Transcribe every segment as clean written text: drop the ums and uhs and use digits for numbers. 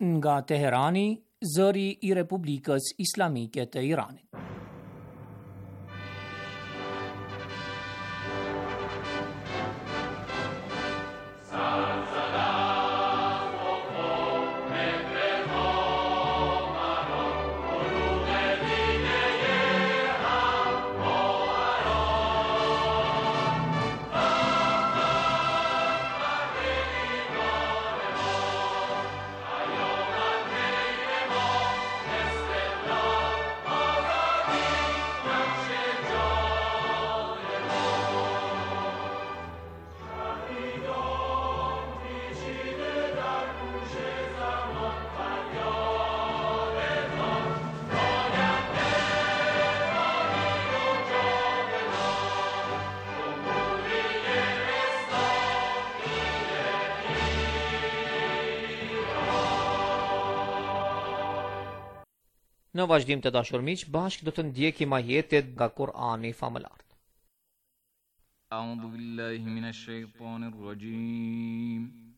Nga Teherani, zëri I Republikës Islamike të Iranit. Në vazhdim të dashur miq, bashkë do të ndjekim ajetet nga Kur'ani famëlar. A'udhu billahi minash shaitanir rajim.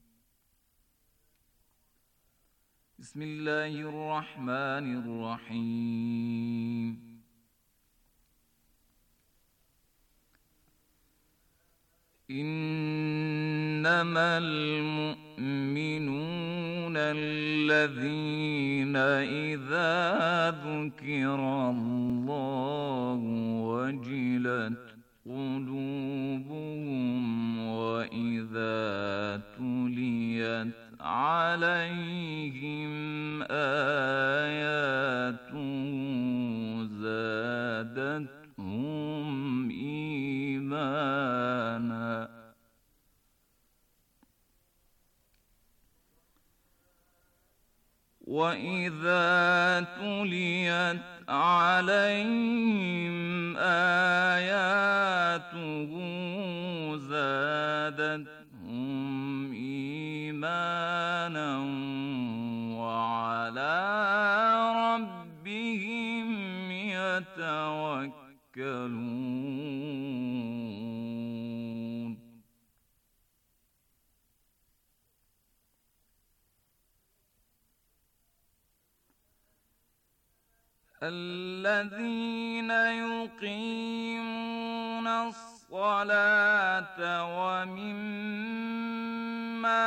Bismillahir rahmanir rahim. Innamal mu'minuna alladhina idha dhukira Allahu wajilat qulubuhum wa idha tuliyat alayhim ayatuhu zadatuhum imana. وَإِذَا تُلِيَتْ عَلَيْهِمْ آيَاتُهُ زَادَتْهُمْ إِيمَانًا وَعَلَى رَبِّهِمْ يَتَوَكَّلُونَ. الذين يقيمون الصلاة ومما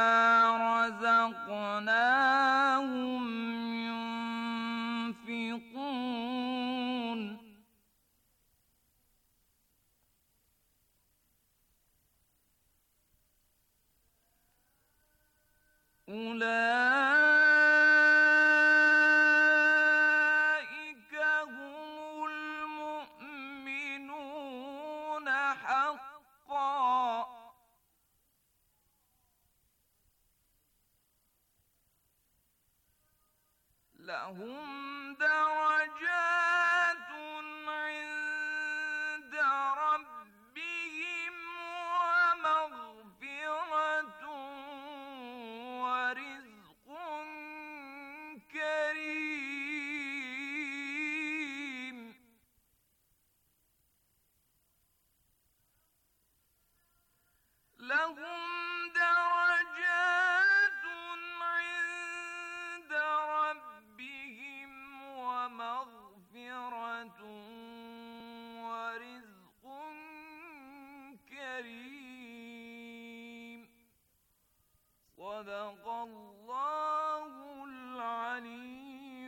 رزقناهم ينفقون. أولئك هم المؤمنون حقا. لهم درجات عند ربهم ومغفرة ورزق كريم. لهم درجات عند ربهم ومغفرة ورزق كريم. صدق الله العلي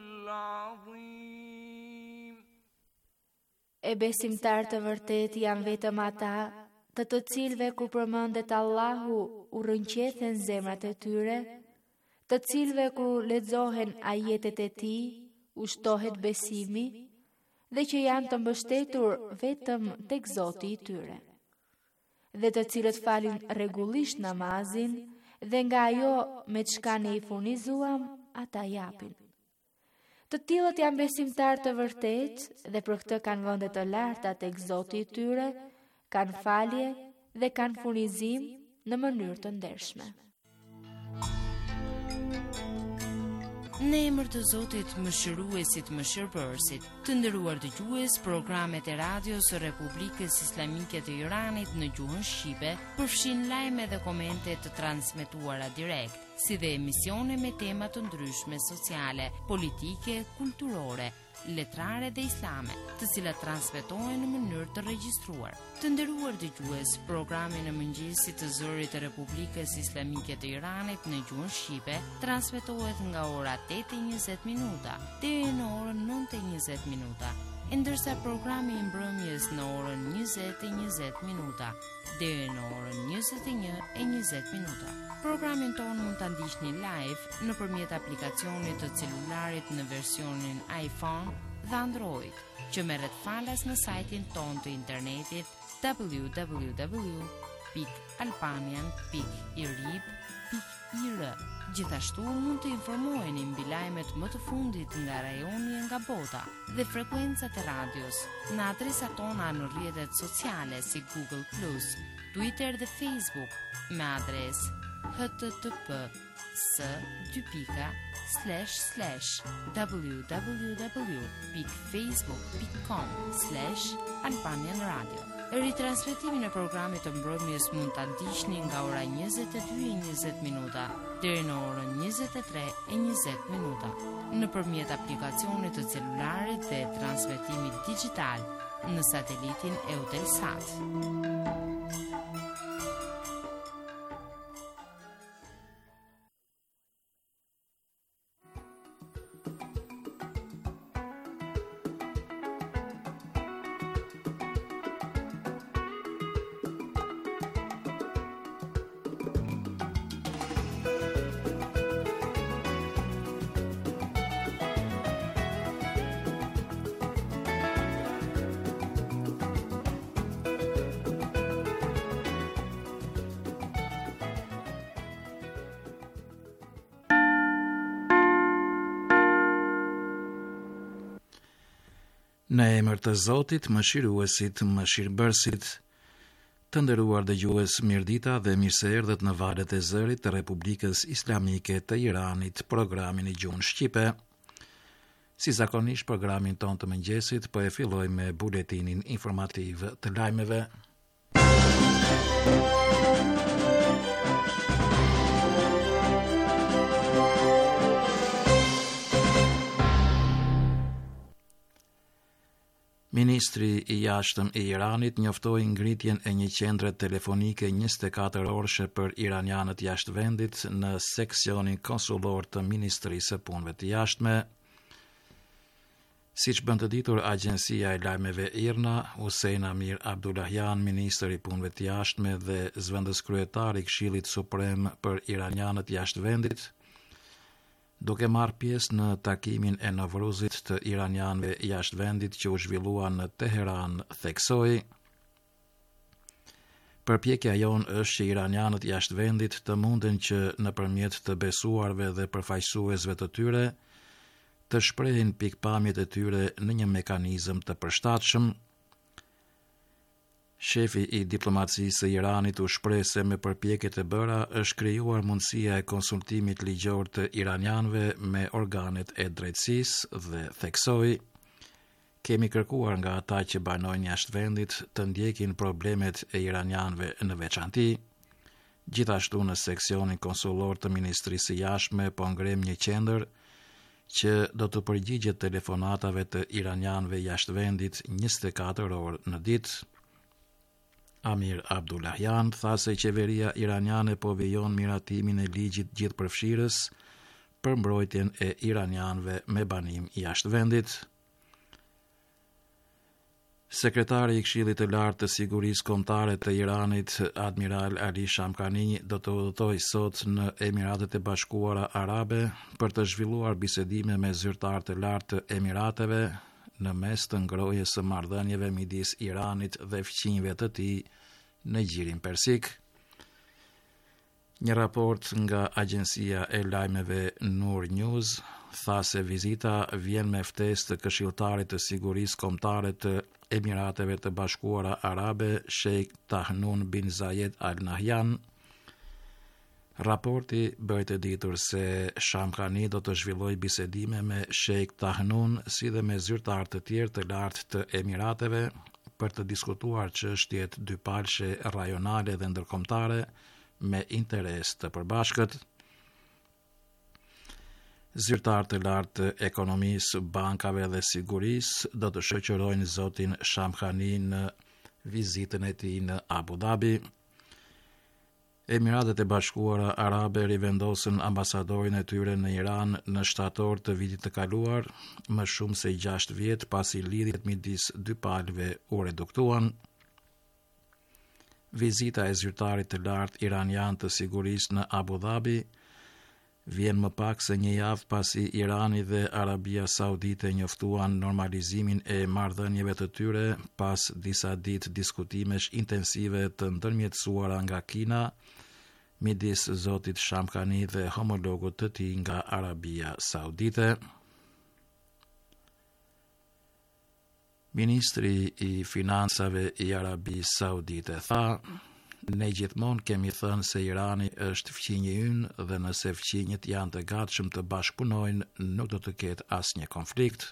العظيم. E besimtar të vërtet janë vetëm ata të cilëve ku përmendet Allahu u rrënqethen zemrat e tyre, të cilëve ku lexohen ajetet e tij, ushtohet besimi dhe që janë të mbështetur vetëm tek Zoti I tyre, dhe të cilët falin rregullisht namazin dhe nga ajo me çka ne I furnizuam ata japin. Të tillët janë besimtar të vërtet dhe për këtë kanë vende të larta tek Zoti I tyre, kanë falje dhe kanë furnizim në mënyrë të ndershme. Në emër të Zotit Mëshiruesit Mëshirbërësit, të nderuar dëgjues, programet e radios së Republikës Islamike të Iranit në gjuhën shqipe përfshin lajme dhe komente të transmetuara direkt, si dhe emisione me tema të ndryshme sociale, politike, kulturore, letrare dhe islame, të cilat transmetohen në mënyrë të regjistruar. Të nderuar dëgjues, programi në mëngjesit të zërit të Republikës Islamike të Iranit në gjuhën shqipe transmetohet nga ora 8:20 minuta deri në orën 9:20 minuta, ndërsa programi i mbrëmjes në orën 20:20 minuta deri në orën 21:20 minuta. Programin tonë mund ta ndiqni live nëpërmjet aplikacionit të celularit në versionin iPhone dhe Android, që merret falas në sajtin tonë të internetit www.albanian.irib.ir. Gjithashtu mund të informoheni mbi lajmet më të fundit nga rajoni e nga bota dhe frekuencat e radios në adresat tona në rrjetet sociale si Google+, Twitter dhe Facebook me adresë https://www.facebook.com/Albanian Radio. Ritransmetimin e programit të mbrëmjes mund ta ndiqni nga ora 22:20 minuta deri në orën 23:20 minuta nëpërmjet aplikacionit të celularit dhe transmetimit digjital në satelitin Eutelsat. Në emër të Zotit, Mëshiruesit, Mëshirbërësit, të nderuar dëgjues, mirëdita dhe mirë se erdhët në valët e zërit të Republikës Islamike të Iranit, programin i gjuhën shqipe. Si zakonisht, programin ton të mëngjesit po e filloj me buletinin informativ të lajmeve. Ministri i jashtëm i Iranit njoftoi ngritjen e një qendre telefonike 24 orëshe për iranianët jashtë vendit në seksionin konsullor të Ministrisë së Punëve të Jashtme. Siç bën të ditur agjencia e lajmeve IRNA, Hussein Amir Abdullahian, ministri i Punëve të Jashtme dhe zëvendës kryetari i Këshillit Suprem për iranianët jashtë vendit, duke marrë pjesë në takimin e Novruzit të iranianëve jashtë vendit që u zhvillua në Teheran, theksoi: "Përpjekja jonë është që iranianët jashtë vendit të munden që nëpërmjet të besuarve dhe përfaqësuesve të tyre të shprehin pikpamjet e tyre në një mekanizëm të përshtatshëm." Shefi i diplomacisë së Iranit u shpreh se me përpjekjet e bëra është krijuar mundësia e konsultimit ligjor të iranianëve me organet e drejtësisë dhe theksoi: "Kemi kërkuar nga ata që banojnë jashtë vendit të ndjekin problemet e iranianëve në veçanti." Gjithashtu në seksionin konsullor të Ministrisë së Jashtme po ngrem një qendër që do të përgjigjet telefonatave të iranianëve jashtë vendit 24 orë në ditë. Amir Abdullahian tha se qeveria iraniane po vijon miratimin e ligjit gjithëpërfshirës për mbrojtjen e iranianëve me banim jashtë vendit. Sekretari i Këshillit të Lartë të Sigurisë Kombëtare të Iranit, Admiral Ali Shamkhani, do të udhëtojë sot në Emiratet e Bashkuara Arabe për të zhvilluar bisedime me zyrtarë të lartë të Emirateve në mes të ngrohjes së marrëdhënieve midis Iranit dhe fqinjve të tij në gjirin persik. Një raport nga agjencia e lajmeve Nur News tha se vizita vjen me ftesë të këshilltarit të sigurisë kombëtare të Emirateve të Bashkuara Arabe, Sheikh Tahnun bin Zayed Al Nahyan. Raporti bëri të ditur se Shamkhani do të zhvillojë bisedime me Sheikh Tahnun si dhe me zyrtar të tjerë të lartë të Emirateve për të diskutuar çështjet dypalshe rajonale dhe ndërkombëtare me interes të përbashkët. Zyrtar të lartë të ekonomisë, bankave dhe sigurisë do të shoqërojnë zotin Shamkhani në vizitën e tij në Abu Dhabi. Emiratet e Bashkuara Arabe rivendosën ambasadorin e tyre në Iran në shtator të vitit të kaluar, më shumë se 6 vjet pasi lidhjet midis dy palëve u reduktuan. Vizita e zyrtarit të lartë iranian të sigurisë në Abu Dhabi vjen më pak se një javë pasi Irani dhe Arabia Saudite njoftuan normalizimin e marrëdhënieve të tyre pas disa ditë diskutimesh intensive të ndërmjetësuara nga Kina midis zotit Shamkhani dhe homologut të tij nga Arabia Saudite. Ministri i Financave i Arabisë Saudite tha: "Ne gjithmonë kemi thënë se Irani është fqinji ynë dhe nëse fqinjët janë të gatshëm të bashkëpunojnë, nuk do të ketë asnjë konflikt."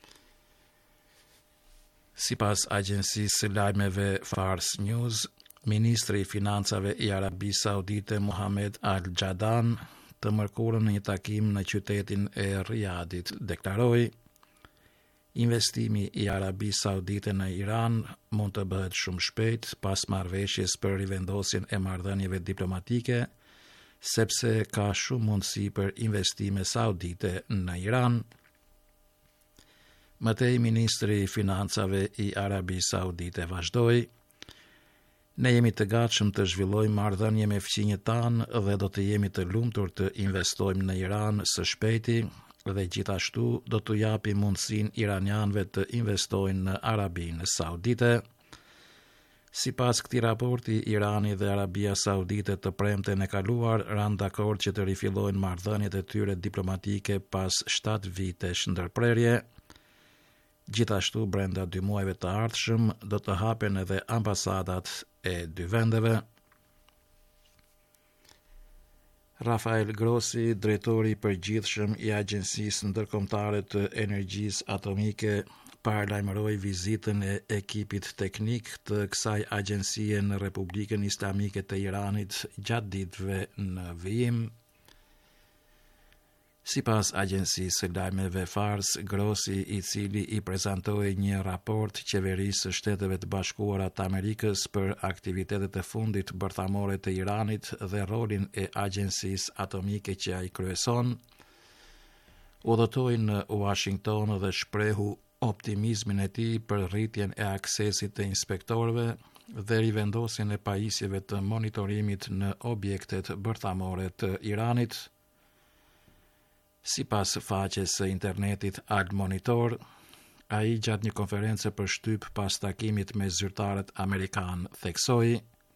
Sipas agjencisë së lajmeve Fars News, Ministri i Financave i Arabisë Saudite Mohammed Al-Jadan të mërkurën në një takim në qytetin e Riyadit deklaroi: "Investimi i Arabisë Saudite në Iran mund të bëhet shumë shpejt pas marrëveshjes për rivendosjen e marrëdhënieve diplomatike, sepse ka shumë mundësi për investime saudite në Iran." Mëtej Ministri i Financave i Arabisë Saudite vazhdoi: "Ne jemi të gatshëm të zhvillojmë marrëdhënie me fqinjët tanë dhe do të jemi të lumtur të investojmë në Iran së shpejti dhe gjithashtu do t'u japim mundësinë iranianëve të investojnë në Arabinë Saudite." Sipas këtij raporti, Irani dhe Arabia Saudite të premten e kaluar ranë dakord që të rifillojnë marrëdhëniet e tyre diplomatike pas 7 vitesh ndërprerje. Gjithashtu, brenda 2 muajve të ardhshëm do të hapen edhe ambasadat e dy vendeve. Rafael Grossi, drejtori i përgjithshëm i Agjencisë Ndërkombëtare të Energjisë Atomike, paralajmëroi vizitën e ekipit teknik të kësaj agjencie në Republikën Islamike të Iranit gjatë ditëve në vijim. Sipas agjencisë së lajmeve Fars, Grossi, i cili i prezantoi një raport qeverisë së Shteteve të Bashkuara të Amerikës për aktivitetet e fundit bërthamore të Iranit dhe rolin e agjencisë atomike që ai kryeson, udhëtoi në Washington dhe shprehu optimizmin e tij për rritjen e aksesit të inspektorëve dhe rivendosjen e pajisjeve të monitorimit në objektet bërthamore të Iranit. Sipas faqes së internetit Al Monitor, ai gjatë një konference për shtyp pas takimit me zyrtarët amerikan theksoi: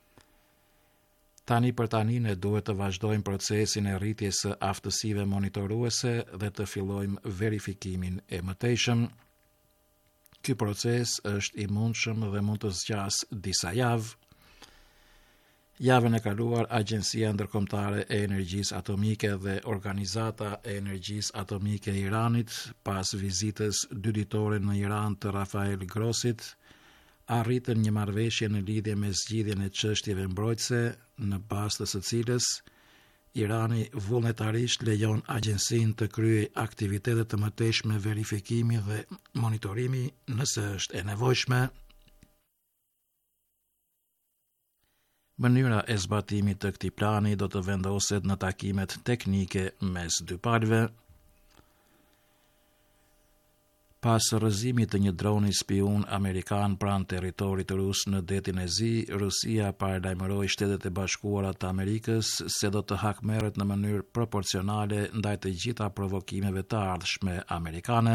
"Tani për tani ne duhet të vazhdojmë procesin e rritjes së aftësive monitoruese dhe të fillojmë verifikimin e mëtejshëm. Ky proces është i mundshëm dhe mund të zgjasë disa javë." Javën e kaluar, Agjencia Ndërkombëtare e Energjisë Atomike dhe Organizata e Energjisë Atomike e Iranit, pas vizitës 2 ditore në Iran të Rafael Grossit, arritën një marrëveshje në lidhje me zgjidhjen e çështjeve mbrojtëse, në bazë të së cilës Irani vullnetarisht lejon agjencinë të kryej aktivitete të mëtejshme verifikimi dhe monitorimi nëse është e nevojshme. Mënyra e zbatimit të këtij plani do të vendoset në takimet teknike mes dy palëve. Pas rrëzimit të një droni spiun amerikan pranë territorit rus në detin e Zi, Rusia paralajmëroi Shtetet e Bashkuara të Amerikës se do të hakmerret në mënyrë proporcionale ndaj të gjitha provokimeve të ardhshme amerikane.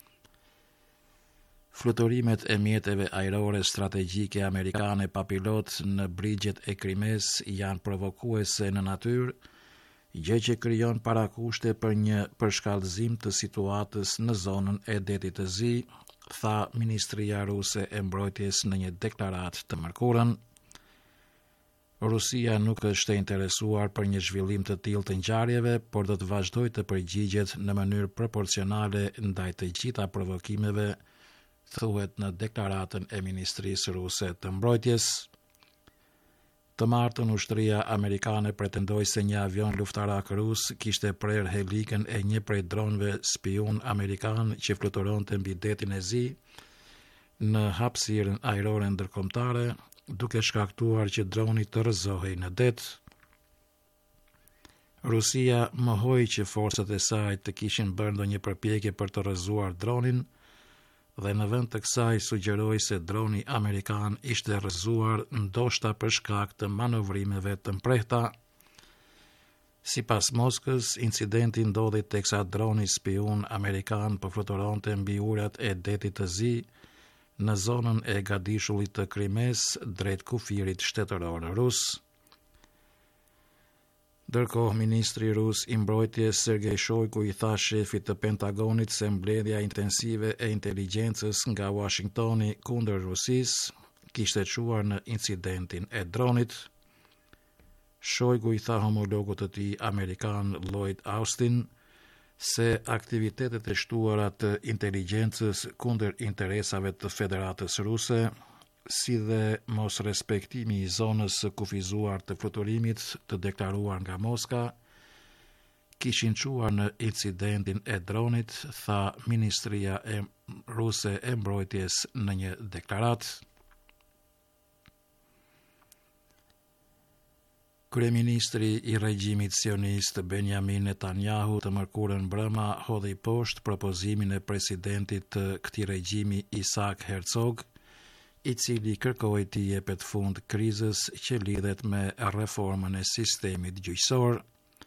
Fluturimet e mjeteve ajrore strategjike amerikane pa pilot në brigjet e Krimes janë provokuese në natyrë, gjë që krijon parakushte për një përshkallëzim të situatës në zonën e detit të Zi, tha Ministria Ruse e Mbrojtjes në një deklaratë të mërkurën. Rusia nuk është e interesuar për një zhvillim të tillë të ngjarjeve, por do të vazhdojë të përgjigjet në mënyrë proporcionale ndaj të gjitha provokimeve, thuhet në deklaratën e Ministrisë Ruse të Mbrojtjes. Të martën ushtria amerikane pretendoi se një avion luftarak rus kishte prerë helikën e një prej dronëve spiun amerikan që fluturonte mbi detin e Zi në hapësirën ajrore ndërkombëtare, duke shkaktuar që droni të rrëzohej në det. Rusia mohoi që forcat e saj të kishin bërë ndonjë përpjekje për të rrëzuar dronin, dhe në vend të kësaj sugjeroi se droni amerikan ishte rrëzuar ndoshta për shkak të manovrimeve të mprehta. Sipas Moskës, incidenti ndodhi teksa droni spiun amerikan po fluturonte mbi urat e detit të Zi në zonën e gadishullit të Krimes drejt kufirit shtetëror rus. Ndërkohë, ministri rus i mbrojtjes Sergej Shoigu i tha shefit të Pentagonit se mbledhja intensive e inteligjencës nga Washingtoni kundër Rusisë kishte çuar në incidentin e dronit. Shoigu i tha homologut të tij amerikan Lloyd Austin se aktivitetet e shtuara të inteligjencës kundër interesave të Federatës Ruse, si dhe mos respektimi i zonës së kufizuar të fluturimit të deklaruar nga Moska, kishin çuar në incidentin e dronit, tha Ministria Ruse e Mbrojtjes në një deklaratë. Kryeministri i regjimit sionist Benjamin Netanyahu të mërkurën mbrëma hodhi poshtë propozimin e presidentit të këtij regjimi Isaac Herzog, i cili kërkoi të jepet fund krizës që lidhet me reformën e sistemit gjyqësor.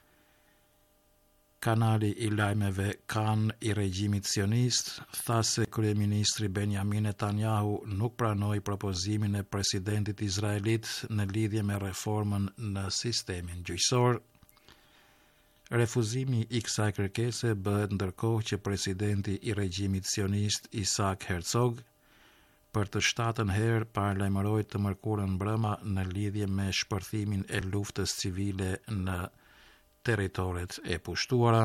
Kanali i lajmeve Kan i regjimit sionist tha se kryeministri Benjamin Netanyahu nuk pranoi propozimin e presidentit izraelit në lidhje me reformën në sistemin gjyqësor. Refuzimi i kësaj kërkese bëhet ndërkohë që presidenti i regjimit sionist Isaac Herzog për të 7-ën herë paralajmëroi të mërkurën mbrëma në lidhje me shpërthimin e luftës civile në territoret e pushtuara.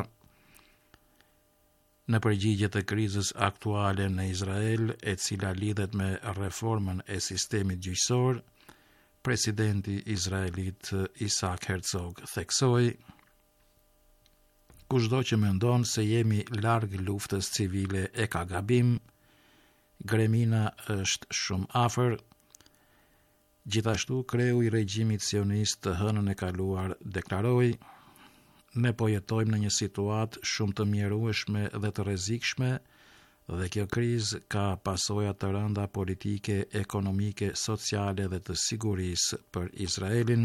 Në përgjigje të krizës aktuale në Izrael, e cila lidhet me reformën e sistemit gjyqësor, presidenti izraelit Isaac Herzog theksoi: "Kushdo që mendon se jemi larg luftës civile e ka gabim. Gremina është shumë afër." Gjithashtu, kreu i regjimit sionist të hënën e kaluar deklaroi: "Ne po jetojmë në një situatë shumë të mjerueshme dhe të rrezikshme, dhe kjo krizë ka pasoja të rënda politike, ekonomike, sociale dhe të sigurisë për Izraelin."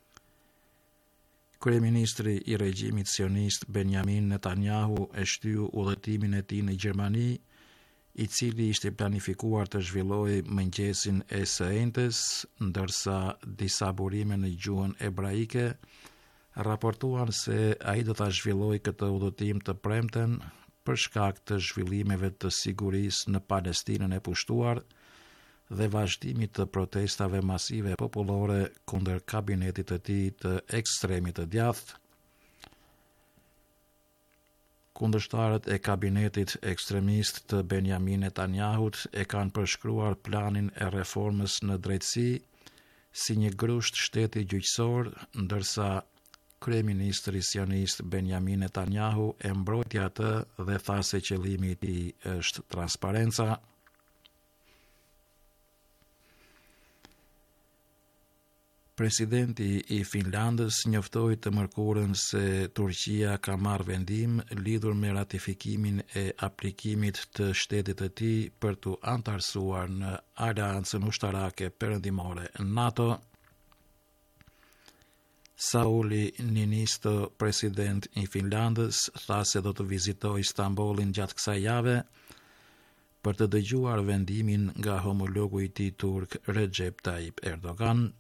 Kryeministri i regjimit sionist Benjamin Netanyahu e shtyu udhëtimin e tij në Gjermani, i cili ishte planifikuar të zhvillojë mëngjesin e së enjtes, ndërsa disa burime në gjuhën ebraike raportuan se ai do ta zhvillojë këtë udhëtim të premten për shkak të zhvillimeve të sigurisë në Palestinën e pushtuar dhe vazhdimit të protestave masive popullore kundër kabinetit të tij të ekstremit të djathtë. Kundërshtarët e kabinetit ekstremist të Benjamin Netanyahut e kanë përshkruar planin e reformës në drejtësi si një grusht shteti gjyqësor, ndërsa kryeministri sionist Benjamin Netanyahu e mbrojti atë dhe tha se qëllimi i tij është transparenca. Presidenti i Finlandës njoftoi të mërkurën se Turqia ka marrë vendim lidhur me ratifikimin e aplikimit të shtetit të tij për të antarësuar në Aleancën Ushtarake Perëndimore NATO. Sauli Niinisto, president i Finlandës, tha se do të vizitojë Stambollin gjatë kësaj jave për të dëgjuar vendimin nga homologu i tij turk Recep Tayyip Erdogan.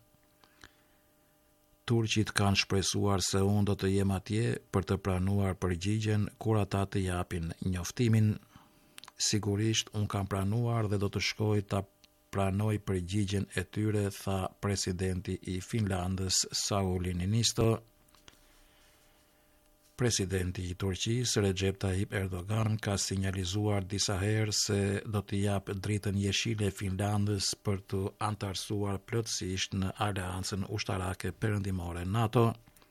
Turqit kanë shpresuar se unë do të jem atje për të pranuar përgjigjen kur ata të japin njoftimin. Sigurisht unë kam pranuar dhe do të shkoj ta pranoj përgjigjen e tyre, tha presidenti i Finlandës Sauli Niinisto. Presidenti i Turqisë Recep Tayyip Erdogan ka sinjalizuar disa herë se do t'i japë dritën jeshile Finlandës për të antarësuar plotësisht në Aleancën Ushtarake Perëndimore NATO.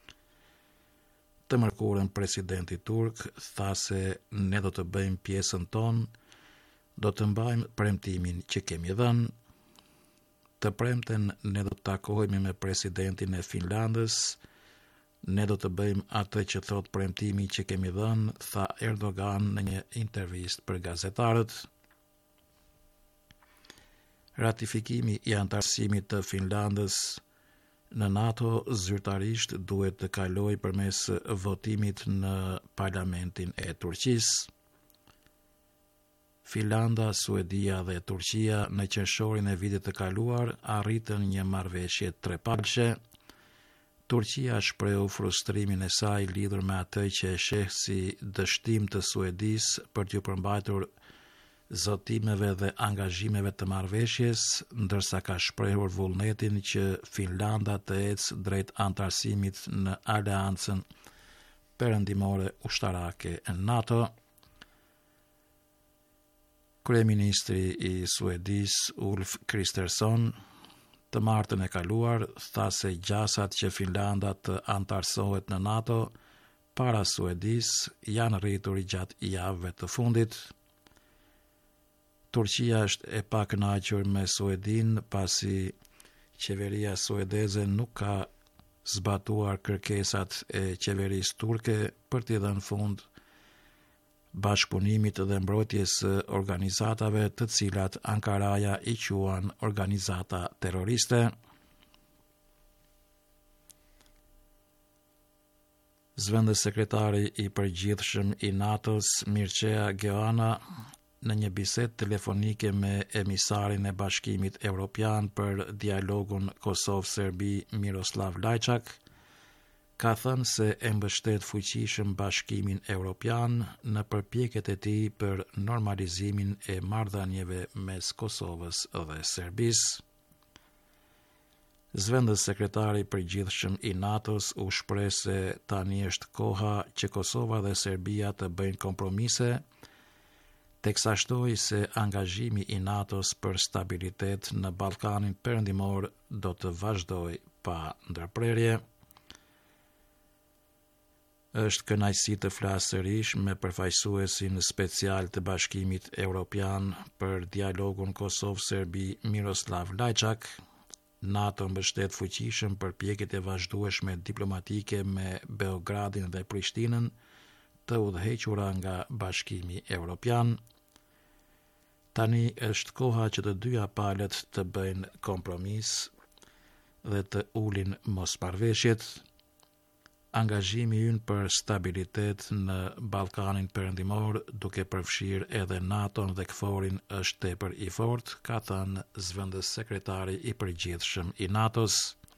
Të mërkurën presidenti turk tha se ne do të bëjmë pjesën tonë, do të mbajmë premtimin që kemi dhënë. Të premten ne do të takohemi me presidentin e Finlandës, ne do të bëjmë atë që thot premtimi që kemi dhënë, tha Erdogan në një intervistë për gazetarët. Ratifikimi i antarësimit të Finlandës në NATO zyrtarisht duhet të kalojë përmes votimit në parlamentin e Turqisë. Finlanda, Suedia dhe Turqia në qershorin e vitit të kaluar arritën një marrëveshje trepalëshe. Turqia shprehu frustrimin e saj lidhur me atë që e sheh si dështim të Suedisë për t'ju përmbajtur zotimeve dhe angazhimeve të marrëveshjes, ndërsa ka shprehur vullnetin që Finlanda të ecë drejt antarësimit në Aleancën Perëndimore Ushtarake NATO. Kryeministri i Suedisë Ulf Kristersson të martën e kaluar tha se gjasat që Finlanda të antarësohet në NATO para Suedisë janë rritur gjatë javëve të fundit. Turqia është e pakënaqur me Suedinë pasi qeveria suedeze nuk ka zbatuar kërkesat e qeverisë turke për t'i dhënë fund bashkëpunimit dhe mbrojtjes së organizatave të cilat Ankaraja i quan organizata terroriste. Zëvendës sekretari i përgjithshëm i NATO-s Mircea Geoana në një bisedë telefonike me emisarin e Bashkimit Evropian për dialogun Kosovë-Serbi Miroslav Lajçak, ka thënë se e mbështet fuqishëm Bashkimin Evropian në përpjekjet e tij për normalizimin e marrëdhënieve mes Kosovës dhe Serbisë. Zëvendës sekretari i përgjithshëm i NATO-s u shpreh se tani është koha që Kosova dhe Serbia të bëjnë kompromise, teksa shtoi se angazhimi i NATO-s për stabilitet në Ballkanin Perëndimor do të vazhdojë pa ndërprerje. Është kënaqësi të flas sërish me përfaqësuesin special të Bashkimit Evropian për dialogun Kosovë-Serbi Miroslav Lajçak. NATO mbështet fuqishëm përpjekjet e vazhdueshme diplomatike me Beogradin dhe Prishtinën të udhëhequra nga Bashkimi Evropian. Tani është koha që të dyja palët të bëjnë kompromis dhe të ulin mosmarrëveshjet. Angazhimi ynë për stabilitet në Ballkanin Perëndimor, duke përfshirë edhe NATO-n dhe KFOR-in, është tepër i fortë, ka thënë zëvendës sekretari i përgjithshëm i NATO-s.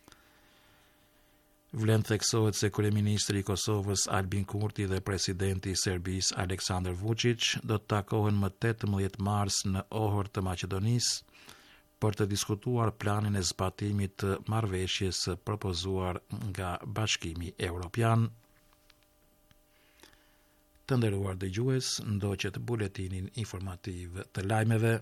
Vlen theksohet se kryeministri i Kosovës Albin Kurti dhe presidenti i Serbisë Aleksandar Vučić do të takohen më 18 mars në Ohër të Maqedonisë për të diskutuar planin e zbatimit të marrëveshjes propozuar nga Bashkimi Evropian. Të nderuar dëgjues, ndoqët buletinin informativ të lajmeve.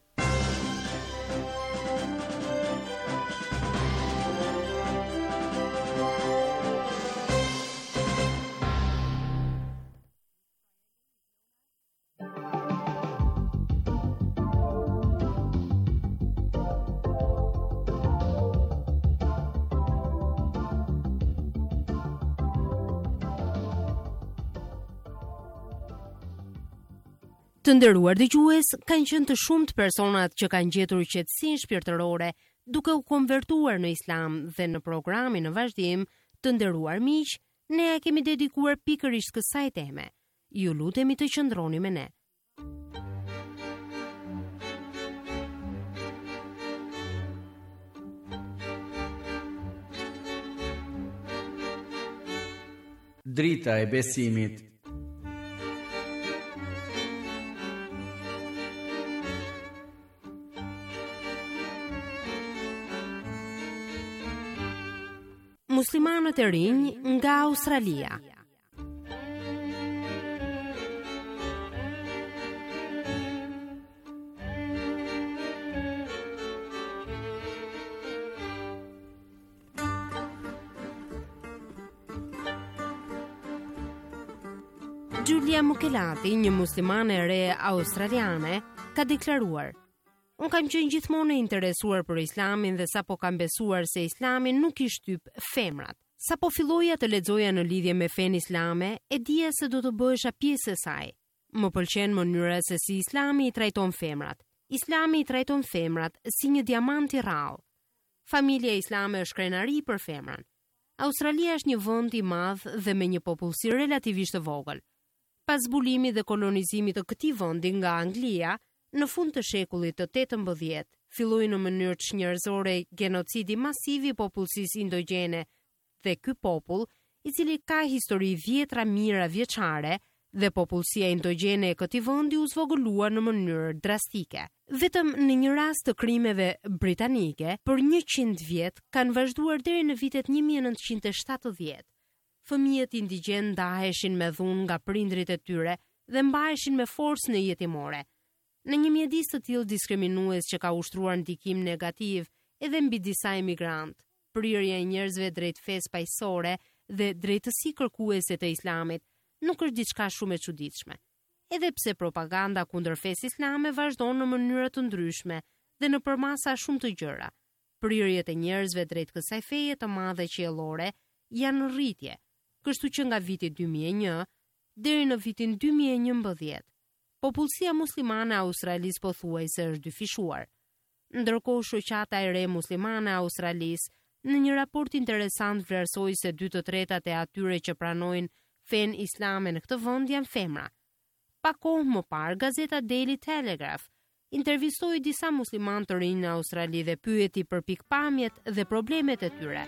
Të nderuar dëgjues, kanë qenë të shumtë personat që kanë gjetur qetësinë shpirtërore duke u konvertuar në Islam dhe në programin në vazhdim, të nderuar miq, ne ja kemi dedikuar pikërisht kësaj teme. Ju lutemi të qëndroni me ne. Drita e besimit. Muslimanët e rinj nga Australia. Giulia Mukelati, një muslimane e re australiane, ka deklaruar: "Unë kam qenë gjithmonë e interesuar për Islamin dhe sapo kam besuar se Islami nuk i shtyp femrat. Sapo filloja të lexoja në lidhje me fenë islame, e dija se do të bëhesha pjesë e saj. Më pëlqen mënyra se si Islami i trajton femrat. Islami i trajton femrat si një diamant i rrallë. Familja islame është krenari për femrën. Australia është një vend i madh dhe me një popullsi relativisht të vogël. Pas zbulimit dhe kolonizimit të këtij vendi nga Anglia, në fund të shekullit të 18, filloi në mënyrë të njerëzore genocidi masiv i popullsisë indogjene dhe ky popull, i cili ka histori vjetra mira vjeçare, dhe popullsia indogjene e këtij vendi u zvogëlua në mënyrë drastike. Vetëm në një rast të krimeve britanike, për 100 vjet kanë vazhduar deri në vitet 1970. Fëmijët indigjen ndaheshin me dhunë nga prindrit e tyre dhe mbaheshin me forcë në jetimore. Në një mjedis të tillë diskriminues që ka ushtruar ndikim negativ edhe mbi disa emigrant, prirja e njerëzve drejt fesë paqësore dhe drejtësi kërkuese të Islamit nuk është diçka shumë e çuditshme. Edhe pse propaganda kundër fesë islame vazhdon në mënyra të ndryshme dhe në përmasa shumë të gjëra, prirjet e njerëzve drejt kësaj feje të madhe qiellore janë në rritje, kështu që nga viti 2001 deri në vitin 2011 popullsia muslimane e Australisë pothuajse është dyfishuar. Ndërkohë shoqata e re muslimane e Australisë në një raport interesant vlerësoi se 2/3 e atyre që pranojnë fenë islame në këtë vend janë femra. Pak kohë më parë, gazeta Daily Telegraph intervistoi disa muslimanë të rinj në Australi dhe pyeti për pikpamjet dhe problemet e tyre.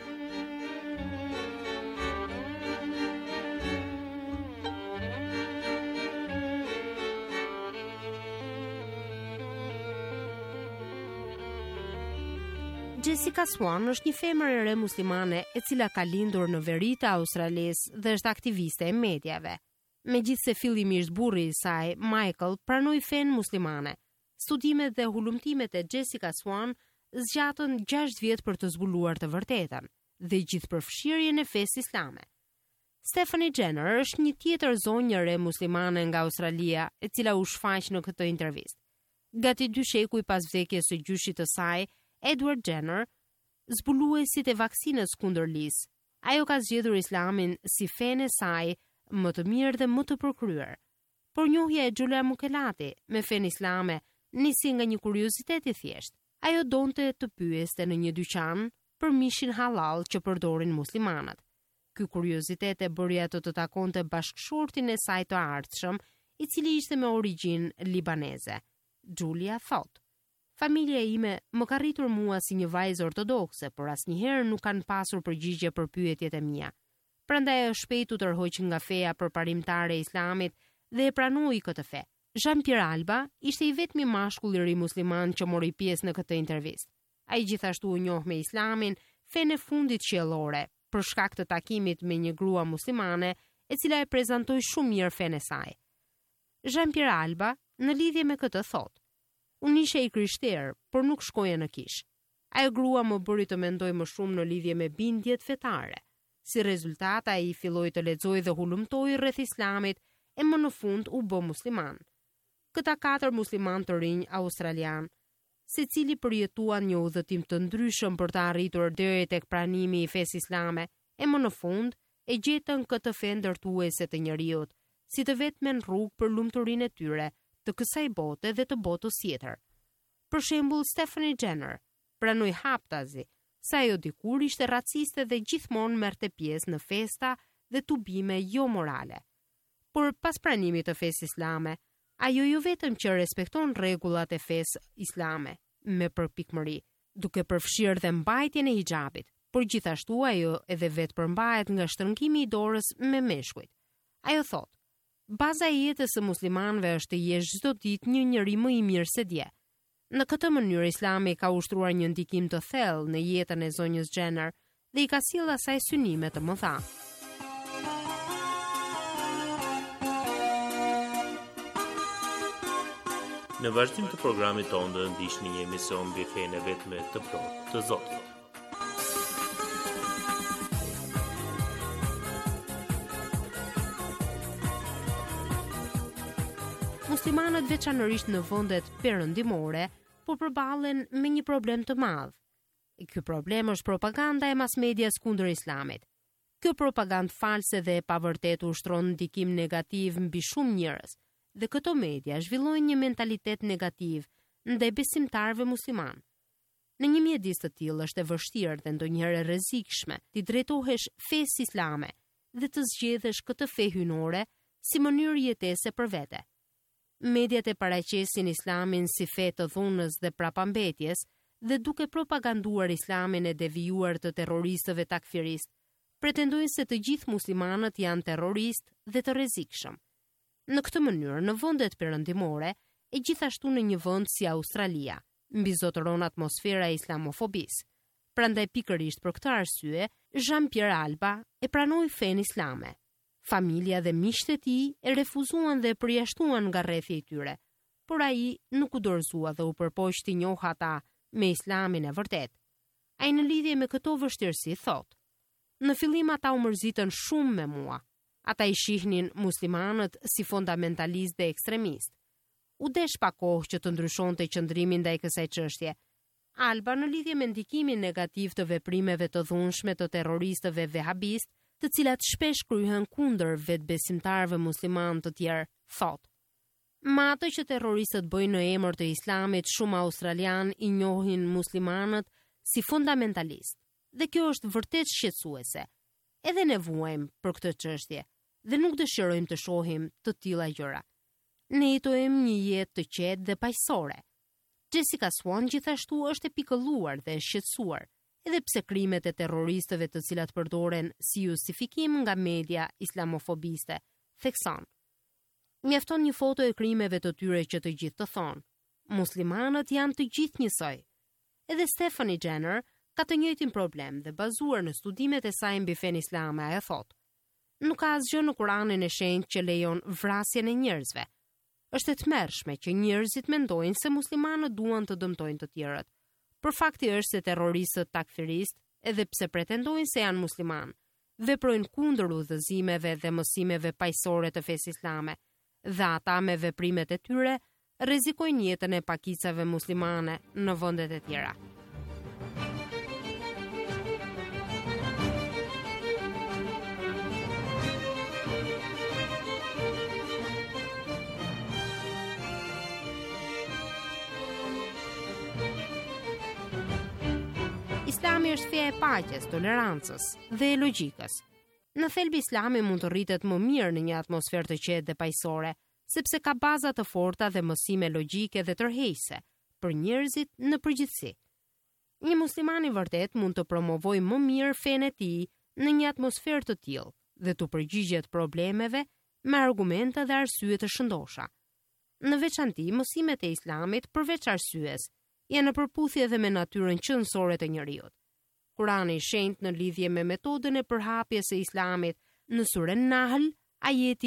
Jessica Swan është një femër e re muslimane e cila ka lindur në veri të Australisë dhe është aktiviste e medjave. Megjithse fillimisht burri i saj, Michael, pranoi fenë muslimane, studimet dhe hulumtimet e Jessica Swan zgjatën 6 vjet për të zbuluar të vërtetën dhe gjithëpërfshirjen e fesë islame. Stephanie Jenner është një tjetër zonjë e re muslimane nga Australia, e cila u shfaq në këtë intervistë. Gati 2 shekuj pas vdekjes së gjyshit të saj, Edward Jenner, zbuluesit e vaksinës kundër lis, ajo ka zgjedhur Islamin si fenë e saj më të mirë dhe më të përkryer. Por njohja e Giulia Mukelati me fenë islame nisi nga një kuriozitet i thjeshtë. Ajo donte të pyeste në një dyqan për mishin halal që përdorin muslimanët. Ky kuriozitet e bëri atë të takonte bashkëshortin e saj të ardhshëm, i cili ishte me origjinë libaneze. Giulia thotë: "Familja ime më ka rritur mua si një vajzë ortodokse, por asnjëherë nuk kanë pasur përgjigje për pyetjet e mia. Prandaj është shpejt u tërhoq nga feja përparimtare e Islamit dhe e pranoi këtë fe." Jean-Pierre Alba ishte i vetmi mashkull i ri musliman që mori pjesë në këtë intervistë. Ai gjithashtu u njoh me Islamin, fenë e fundit qiellore, për shkak të takimit me një grua muslimane, e cila e prezantoi shumë mirë fenë e saj. Jean-Pierre Alba në lidhje me këtë thotë: "Unë isha i krishterë, por nuk shkoja në kish. Ajo grua më bëri të mendoj më shumë në lidhje me bindjet fetare. Si rezultat, ai filloi të lexojë dhe hulumtoi rreth Islamit e më në fund u bë musliman." Këta 4 musliman të rinj australian, secili përjetuan një udhëtim të ndryshëm për të arritur deri tek pranimi i fesë islame, e më në fund e gjetën këtë fe ndërtuese të njerëzit, si të vetmen rrugë për lumturinë e tyre, të kësaj bote dhe të botës tjetër. Për shembull, Stephanie Jenner pranoi haptazi, sa ajo dikur ishte raciste dhe gjithmonë merrte pjesë në festa dhe tubime jo morale. Por pas pranimit të fesë islame, ajo jo vetëm që respekton rregullat e fesë islame me përpikmëri, duke përfshirë dhe mbajtjen e hijabit, por gjithashtu ajo edhe vetë përmbahet nga shtrëngimi i dorës me meshkujt. Ajo thotë: "Baza e jetës së muslimanëve është të jesh çdo ditë një njeri më i mirë se dje." Në këtë mënyrë Islami ka ushtruar një ndikim të thellë në jetën e zonjës Jenner dhe I ka sjellë asaj synime të mëdha. Në vazhdim të programit tonë do të ndiqni një emision mbi fenë e vetme të plotë të Zotit. Muslimanët veçanërisht në vendet perëndimore po përballen me një problem të madh. Ky problem është propaganda e mas-medias kundër Islamit. Kjo propagandë false dhe e pavërtetë ushtron ndikim negativ mbi shumë njerëz, dhe këto media zhvillojnë një mentalitet negativ ndaj besimtarëve musliman. Në një mjedis të tillë është e vështirë dhe ndonjëherë e rrezikshme ti drejtohesh fesë islame dhe të zgjedhësh këtë fe hynore si mënyrë jetese për vete. Mediat e paraqesin islamin si fe të dhunës dhe prapambetjes dhe duke propaganduar islamin e devijuar të terroristëve takfirist, pretendojnë se të gjithë muslimanët janë terroristë dhe të rrezikshëm. Në këtë mënyrë, në vendet perëndimore, e gjithashtu në një vend si Australia, mbizotëron atmosfera e islamofobisë. Prandaj pikërisht për këtë arsye, Jean-Pierre Alba e pranoi fenë islame. Familja dhe miqtë e tij e refuzuan dhe përjashtuan nga rrethi I tyre, por ai nuk u dorëzua dhe u përpoq të njohë ata me islamin e vërtet. Ai në lidhje me këto vështirësi thotë: "Në fillim ata u mërzitën shumë me mua. Ata I shihnin muslimanët si fundamentalist dhe ekstremist. U desh pa kohë që të ndryshonte qëndrimin ndaj kësaj çështje." Alba në lidhje me ndikimin negativ të veprimeve të dhunshme të terroristëve vehabist, të cilat shpesh kryhen kundër vetbesimtarëve musliman të tjerë, thotë: "Me atë që terroristët bëjnë në emër të Islamit, shumë australian I njohin muslimanët si fundamentalist. Dhe kjo është vërtet shqetësuese. Edhe ne vuajmë për këtë çështje dhe nuk dëshirojmë të shohim të tilla gjëra. Ne jetojmë një jetë të qetë dhe paqësore." Jessica Swan gjithashtu është e pikëlluar dhe e shqetësuar, edhe pse krimet e terroristëve të cilat përdoren si justifikim nga media islamofobiste, thekson: "Mjafton një foto e krimeve të tyre që të gjithë të thonë: muslimanët janë të gjithë njësoj." Edhe Stephanie Jenner ka të njëjtin problem dhe bazuar në studimet e saj mbi fenë islame, ajo thotë: "Nuk ka asgjë në Kuranin e shenjtë që lejon vrasjen e njerëzve. Është e tmerrshme që njerëzit mendojnë se muslimanët duan të dëmtojnë të tjerët. Por fakti është se terroristët takfirist, edhe pse pretendojnë se janë musliman, veprojnë kundër udhëzimeve dhe mësimeve paqësore të fesë islame, dhe ata me veprimet e tyre rrezikojnë jetën e pakicave muslimane në vendet e tjera." Islami është feja e paqes, tolerancës dhe e logjikës. Në thelb Islami mund të rritet më mirë në një atmosferë të qetë dhe paqësore, sepse ka baza të forta dhe mësime logjike dhe tërheqëse për njerëzit në përgjithësi. Një musliman I vërtet mund të promovojë më mirë fenë e tij në një atmosferë të tillë dhe të përgjigjet problemeve me argumente dhe arsye të shëndosha. Në veçanti, mësimet e Islamit, përveç arsyes, janë në përputhje dhe me natyrën qëndësore të njerëzit. Kurani I shenjtë në lidhje me metodën e përhapjes së Islamit në surën Nahl, ajeti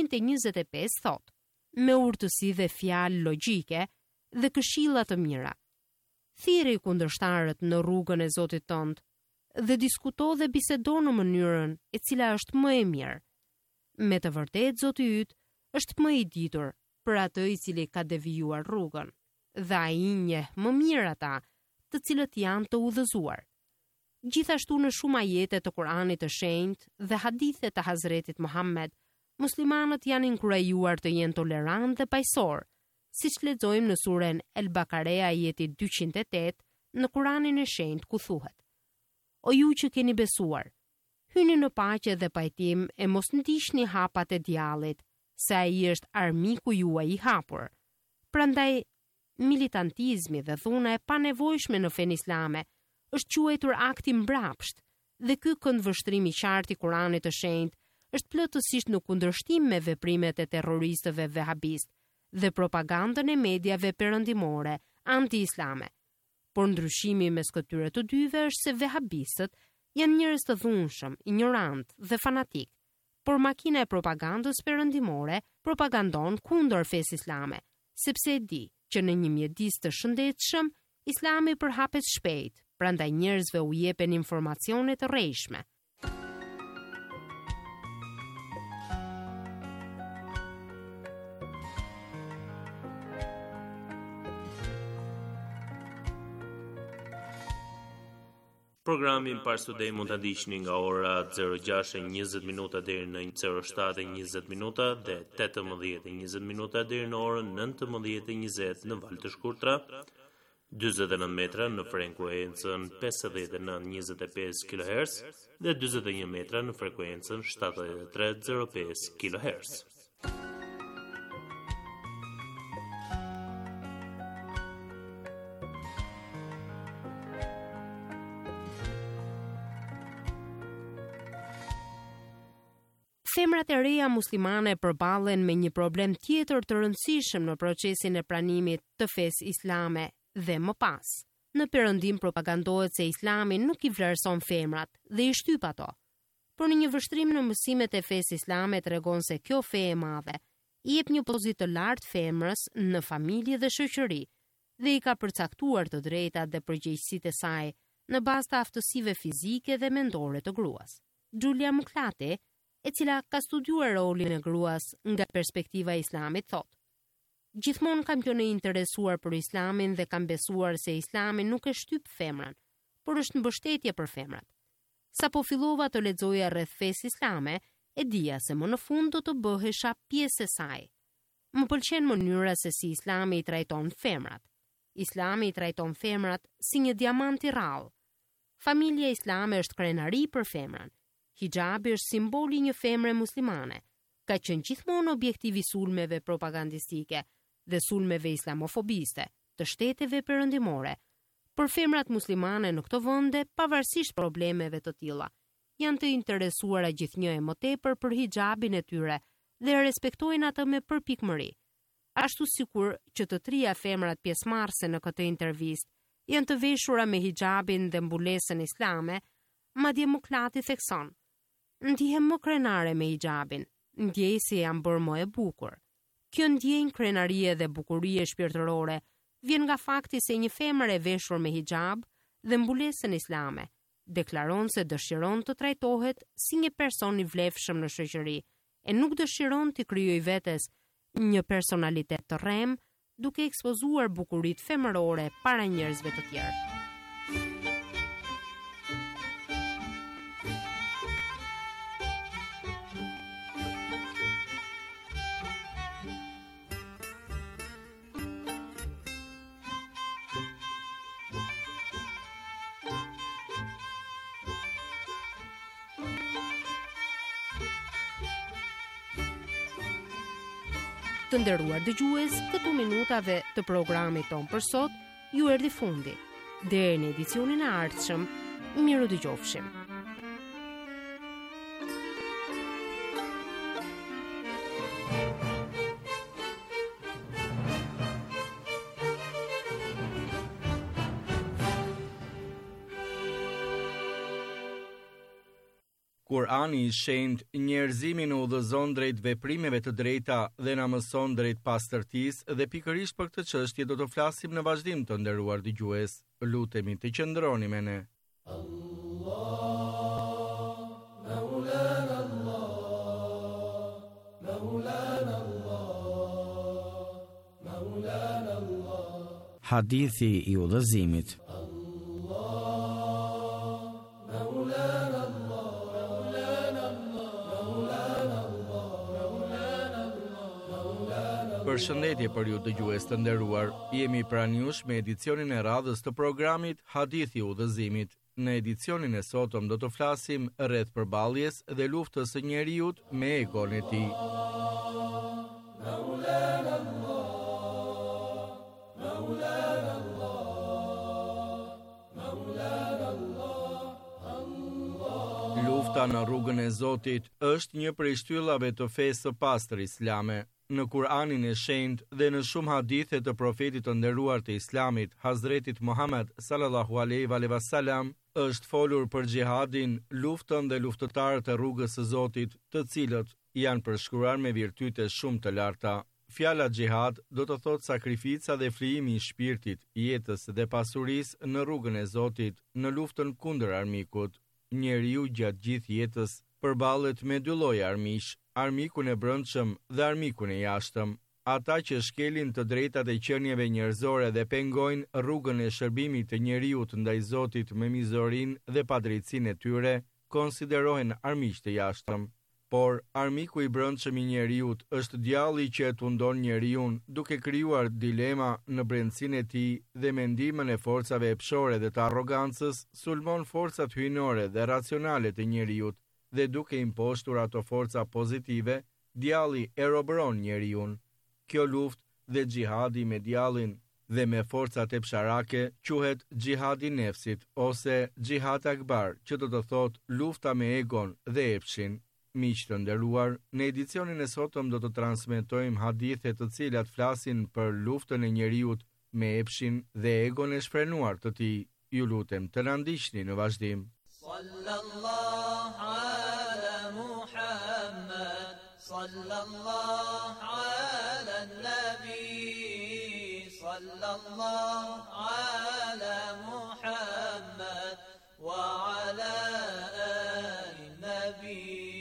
125 thotë: "Me urtësi dhe fjalë logjike dhe këshilla të mira, thirrje kundërshtarët në rrugën e Zotit tënd dhe diskuto dhe bisedo në mënyrën e cila është më e mirë. Me të vërtetë Zoti yt është më I ditur për atë I cili ka devijuar rrugën, dhe ai njeh më mirë ata të cilët janë të udhëzuar." Gjithashtu në shumë ajete të Kuranit të shenjtë dhe hadithe të Hazretit Muhammed, muslimanët janë inkurajuar të jenë tolerant dhe paqësor, siç lexojmë në surën El-Bakare ajeti 208 në Kuranin e shenjtë ku thuhet: "O ju që keni besuar, hyni në paqe dhe pajtim e mos ndiqni hapat e djallit, se ai është armiku juaj I hapur." Prandaj militantizmi dhe dhuna e panevojshme në fenë islame është quajtur akti mbrapsht, dhe ky këndvështrim I qartë I Kuranit të shenjtë është plotësisht në kundërshtim me veprimet e terroristëve vehabist dhe propagandën e mediave perëndimore anti-islame. Por ndryshimi mes këtyre të dyve është se vehabistët Janë njerëz të dhunshëm, ignorant dhe fanatik, por makina e propagandës perëndimore propagandon kundër fesë islame, sepse e di që në një mjedis të shëndetshëm, Islami përhapet shpejt, prandaj njerëzve u jepen informacione të rrejshme. Programin Parsudej mund ta ndiqni nga ora 06:20 minuta deri në 07:20 minuta dhe 18:20 minuta deri në orën 19:20 në valë të shkurtra, 49 metra në frekuencën 59.25 kHz dhe 41 metra në frekuencën 73.05 kHz. Femrat e reja muslimane përballen me një problem tjetër të rëndësishëm në procesin e pranimit të fesë islame dhe më pas. Në perëndim propagandohet se Islami nuk i vlerëson femrat dhe i shtyp ato. Por në një vështrim në mësimet e fesë islame tregon se kjo fe e madhe i jep një pozitë të lartë femrës në familje dhe shoqëri dhe i ka përcaktuar të drejtat dhe përgjegjësitë e saj në bazë të aftësive fizike dhe mendore të gruas. Giulia Muklati, e cila ka studiuar rolin e gruas nga perspektiva e Islamit, thotë: "Gjithmonë kam qenë interesuar për Islamin dhe kam besuar se Islami nuk e shtyp femrën, por është mbështetje për femrat. Sa po fillova të lexoja rreth fesë islame, e dija se më në fund do të bëhesha pjesë e saj. Më pëlqen mënyra se si Islami i trajton femrat. Islami i trajton femrat si një diamant i rrallë. Familja islame është krenari për femrën. Hijabi është simboli një femre muslimane. Ka qenë gjithmonë objektiv i sulmeve propagandistike dhe sulmeve islamofobiste të shteteve perëndimore. Por femrat muslimane në këto vende, pavarësisht problemeve të tilla, janë të interesuara gjithnjë e më tepër për hijabin e tyre dhe respektojnë atë me përpikmëri. Ashtu sikur që të trija femrat pjesëmarrëse në këtë intervistë janë të veshura me hijabin dhe mbulesën islame, madje Muklati thekson: "Ndihem më krenare me hijabin, ndjej se jam bërë më e bukur." Kjo ndjenjë krenarie dhe bukurie shpirtërore vjen nga fakti se një femër e veshur me hijab dhe mbulesën islame deklaron se dëshiron të trajtohet si një person i vlefshëm në shoqëri e nuk dëshiron të krijojë vetes një personalitet të rrem, duke ekspozuar bukuritë femërore para njerëzve të tjerë. Të nderuar dëgjues, këtu minutave të programit ton për sot ju erdhi fundi. Deri në edicionin e ardhshëm, miru dëgjofshim. Kurani i shenjtë njerëzimin udhëzon drejt veprimeve të drejta dhe na mëson drejt pastërtisë dhe pikërisht për këtë çështje do të flasim në vazhdim, të nderuar dëgjues. Lutemi të qëndroni me ne. Hadithi i udhëzimit. Përshëndetje për ju dëgjues të nderuar. Jemi pranë jush me edicionin e radhës të programit Hadithi i udhëzimit. Në edicionin e sotëm do të flasim rreth përballjes dhe luftës së njeriut me egon e tij. Lufta në rrugën e Zotit është një prej shtyllave të fesë së pastër islame. në Kur'anin e Shenjtë dhe në shumë hadithe të profetit të nderuar të Islamit, Hazretit Muhammed sallallahu alaihi wasallam, është folur për xhihadin, luftën dhe luftëtarët e rrugës së Zotit, të cilët janë përshkruar me virtyte shumë të larta. Fjala xhihad do të thotë sakrifica dhe frijimi i shpirtit, jetës dhe pasurisë në rrugën e Zotit, në luftën kundër armikut. Njeriu gjatë gjithë jetës përballet me dy lloje armish, armikun e brendshëm dhe armikun e jashtëm. Ata që shkelin të drejtat e qenieve njerëzore dhe pengojnë rrugën e shërbimit të njeriut ndaj Zotit me mizorinë dhe padrejtësinë e tyre, konsiderohen armiq të jashtëm. Por armiku i brendshëm i njeriut është djalli që e tundon njeriun, duke krijuar dilema në brendësinë e tij dhe me ndihmën e forcave epshore dhe të arrogancës, sulmon forcat hyjnore dhe racionale të njeriut dhe duke impostur ato forca pozitive, djalli e robëron njeriun. Kjo luftë dhe xhihadi me djallin dhe me forcat epsharake quhet xhihadi nefsit ose xhihad akbar, që do të thotë lufta me egon dhe epshin. Miq të nderuar, në edicionin e sotëm do të transmetojmë hadithe të cilat flasin për luftën e njeriut me epshin dhe egon e shfrenuar të tij. Ju lutem të na ndiqni në vazhdim. Sallallahu ala Muhammad, sallallahu ala nabi, sallallahu ala Muhammad wa ala ali nabi.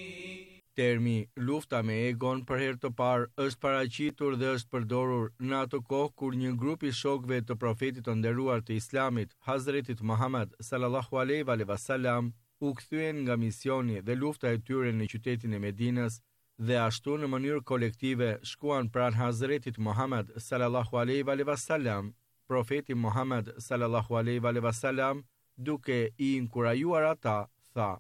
Termi lufta me egon për herë të parë është paraqitur dhe është përdorur në ato kohë kur një grup i shokëve të profetit të nderuar të Islamit, Hazretit Muhammed sallallahu alaihi wasallam, u kthyen nga misioni dhe lufta e tyre në qytetin e Medinës dhe ashtu në mënyrë kolektive shkuan pranë Hazretit Muhammed sallallahu alaihi wasallam. Profeti Muhammed sallallahu alaihi wasallam, duke i inkurajuar ata, tha: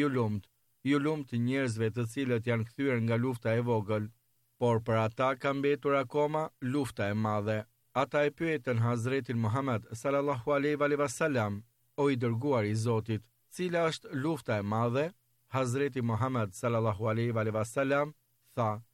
Ju lumt njerëzve të cilët janë kthyer nga lufta e vogël, por për ata ka mbetur akoma lufta e madhe. Ata e pyetën Hazretin Muhammed sallallahu alaihi wasallam: O i dërguar i Zotit, cila është lufta e madhe? Hazreti Muhammed sallallahu alaihi wasallam tha: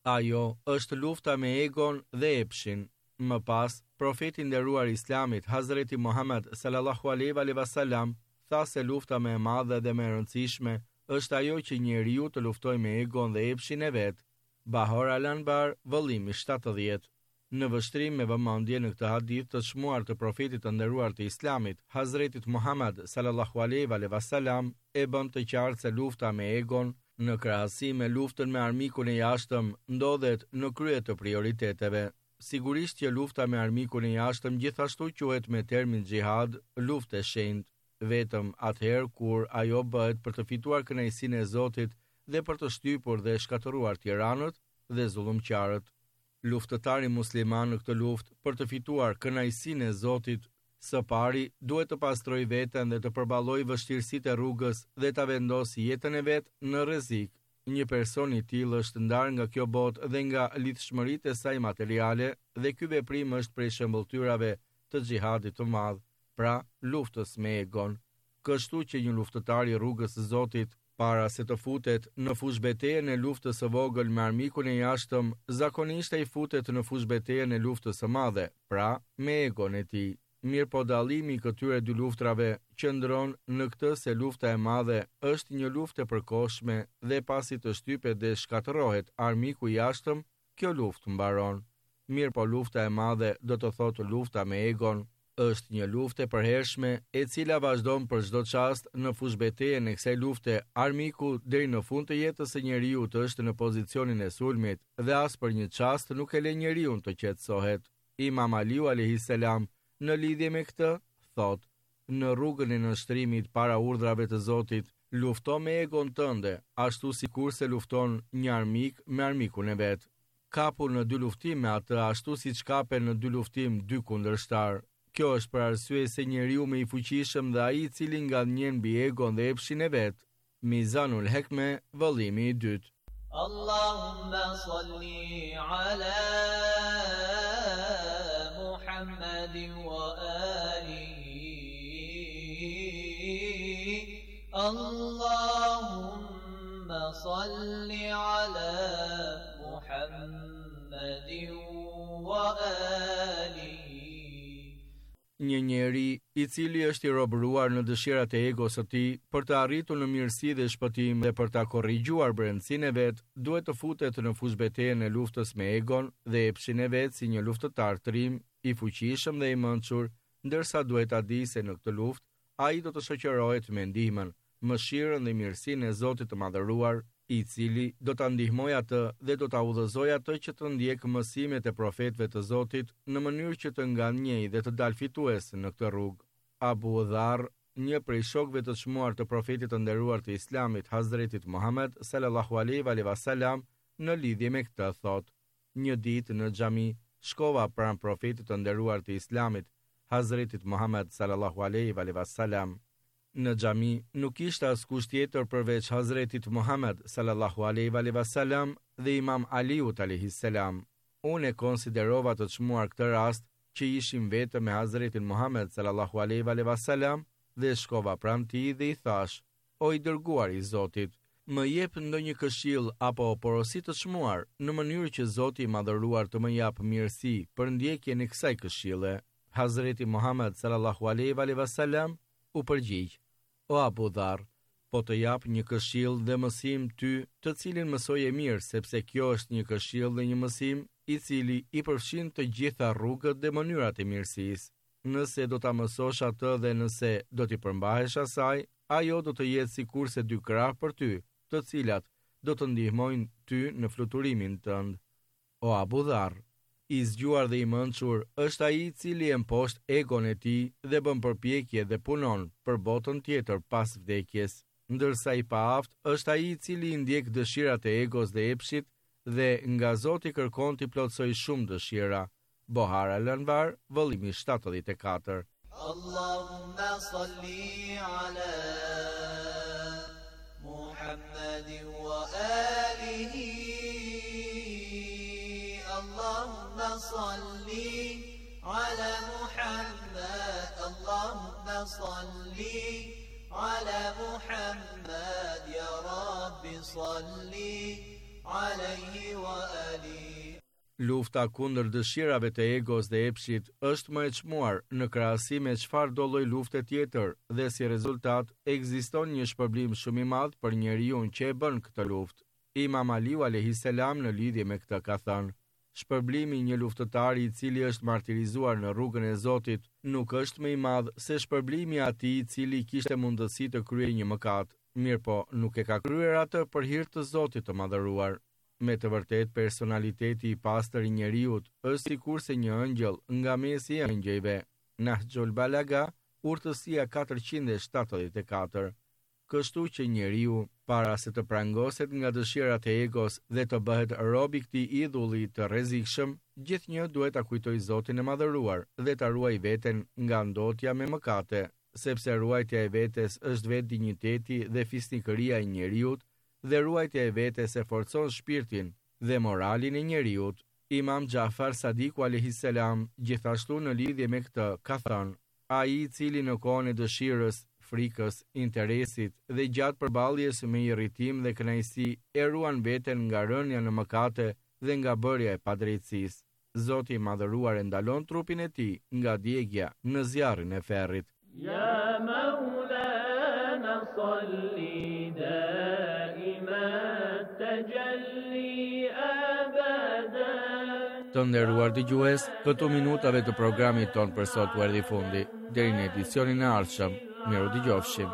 Ajo është lufta me egon dhe epshin. Më pas, profeti nderuar i Islamit, Hazreti Muhammed sallallahu alaihi wasallam tha se lufta më e madhe dhe më e rëndësishme është ajo që njeriu të luftojë me egon dhe epshin e vet. Bahor Al-Anbar, vëllimi 70. Në vështrim me vëmendje në këtë hadith të çmuar të profetit të nderuar të Islamit, Hazretit Muhammed sallallahu alaihi wasallam e bën të qartë se lufta me egon në krahasim me luftën me armikun e jashtëm ndodhet në krye të prioriteteve. Sigurisht që lufta me armikun e jashtëm gjithashtu quhet me termin xhihad, luftë e shenjtë, vetëm atëherë kur ajo bëhet për të fituar kënaqësinë e Zotit dhe për të shtypur dhe shkatëruar tiranët dhe zullumqtarët. Luftëtari musliman në këtë luftë për të fituar kënaqësinë e Zotit, së pari duhet të pastrojë veten dhe të përballojë vështirësitë e rrugës dhe ta vendosë jetën e vet në rrezik. Një person i tillë është ndarë nga kjo botë dhe nga lidhshmëritë e saj materiale dhe ky veprim është prej shembulltyrave të xhihadit të madh, pra luftës me egon. Kështu që një luftëtar i rrugës së Zotit, para se të futet në fushbetejën e luftës së vogël me armikun e jashtëm, zakonisht ai futet në fushbetejën e luftës së madhe, pra me egon e tij. Mirë po dallimi i këtyre dy luftrave qëndron në këtë se lufta e madhe është një luftë e përkohshme dhe pasi të shtypet dhe shkatërrohet armiku i jashtëm, kjo luftë mbaron. Mirë po lufta e madhe, do të thotë lufta me egon, është një luftë e përhershme e cila vazhdon për çdo çast. Në fushbetejën e kësaj lufte, armiku deri në fund të jetës së njeriu të është në pozicionin e sulmit dhe as për një çast nuk e lë njeriu të qetësohet. Imam Aliu alayhis salam në lidhje me këtë thot: në rrugën e nënshtrimit para urdhrave të Zotit, lufto me egon tënde, ashtu sikurse lufton një armik me armikun e vet. Kapu në dy luftim me atë ashtu siç kapen në dy luftim dy kundërshtar. Kjo është për arsye se njeriu më i fuqishëm dhe ai i cili ngadnjen mbi egon dhe epshin e vet. Mizanul Hekme, vëllimi i dytë. Allahumma salli ala Muhammadin wa alihi. Allahumma salli ala Muhammad Një njeri i cili është i robëruar në dëshirat e egos së tij për të arritur në mirësi dhe shpëtim dhe për ta korrigjuar brendësinë e vet, duhet të futet në fushbetejën e luftës me egon dhe epshin e vet si një luftëtar trim, i fuqishëm dhe i mençur, ndërsa duhet ta di se në këtë luftë ai do të shoqërohet me ndihmën, mëshirën dhe mirësinë e Zotit të Madhëruar, i cili do ta ndihmojë atë dhe do ta udhëzojë atë që të ndjekë mësimet e profetëve të Zotit në mënyrë që të nganjëj dhe të dalë fitues në këtë rrugë. Abu Dharr, një prej shokëve të çmuar të profetit të nderuar të Islamit, Hazretit Muhammed sallallahu alaihi wasallam, në lidhje me këtë thotë: Një ditë në xhami shkova pranë profetit të nderuar të Islamit, Hazretit Muhammed sallallahu alaihi wasallam. Në xhami nuk ishte askush tjetër përveç Hazretit Muhammed sallallahu alaihi wasallam dhe Imam Aliut alayhis salam. Unë e konsiderova të çmuar këtë rast që ishim vetëm me Hazretin Muhammed sallallahu alaihi wasallam dhe shkova pranë tij dhe i thash: O i dërguar i Zotit, më jep ndonjë këshill apo porosi të çmuar në mënyrë që Zoti i Madhëruar të më jap mirësi për ndjekjen e kësaj këshille. Hazreti Muhammed sallallahu alaihi wasallam u përgjigj: O Abu Dharr, po të jap një këshill dhe mësim ty, të cilin mësoje mirë, sepse kjo është një këshill dhe një mësim i cili i përfshin të gjitha rrugët dhe mënyrat e mirësisë. Nëse do ta mësosh atë dhe nëse do t'i përmbahesh asaj, ajo do të jetë sikurse dy krah për ty, të cilat do të ndihmojnë ty në fluturimin tënd. O Abu Dharr, i zgjuar dhe i mençur është ai i cili e mposht egon e tij dhe bën përpjekje dhe punon për botën tjetër pas vdekjes, ndërsa i paaft është ai i cili i ndjek dëshirat e egos dhe epshit dhe nga Zoti kërkon t'i plotësoj shumë dëshira. Bohar al-Anvar, vëllimi 74. Allahumma salli ala Muhammadin wa alihi. Allahumma salli ala Muhammad. Allahumma salli ala Muhammad. Ya Rabbi salli alayhi wa alihi. Lufta kundër dëshirave të egos dhe epshit është më e çmuar në krahasim me çfarë do lloj lufte tjetër dhe si rezultat ekziston një shpërblim shumë i madh për njeriu që e bën këtë luftë. Imam Aliu alayhis salam në lidhje me këtë ka thënë: Shpërblimi i një luftëtari i cili është martirizuar në rrugën e Zotit nuk është më i madh se shpërblimi i atij i cili kishte mundësi të kryejë një mëkat, mirëpo nuk e ka kryer atë për hir të Zotit të Madhëruar. Me të vërtet, personaliteti i pastër i njeriut është sikurse një ëngjël nga mesi i ëngjëjve. Nahjul Balaga, urtësia 474. Kështu që njeriu, para se të prangoset nga dëshirat e egos dhe të bëhet rob i këtij idhulli të rrezikshëm, gjithnjë duhet ta kujtojë Zotin e Madhëruar dhe ta ruajë veten nga ndotja me mëkate, sepse ruajtja e vetes është vetë dinjiteti dhe fisnikëria e njeriut, dhe ruajtja e vetes e forcon shpirtin dhe moralin e njeriut. Imam Jafar Sadiku alayhis salam gjithashtu në lidhje me këtë ka thënë: ai i cili në kohën e dëshirës, frikës, interesit dhe gjatë përballjes me irritim dhe kënaqësi e ruan veten nga rënja në mëkate dhe nga bërja e padrejtësisë. Zoti i Madhëruar e ndalon trupin e tij nga djegja në zjarrin e ferrit. Ya Maulana salli Të nderuar dëgjues, këto minutave të programit ton për sot u erdhi fundi. Deri në edicionin e ardhshëm, miru dëgjofshim.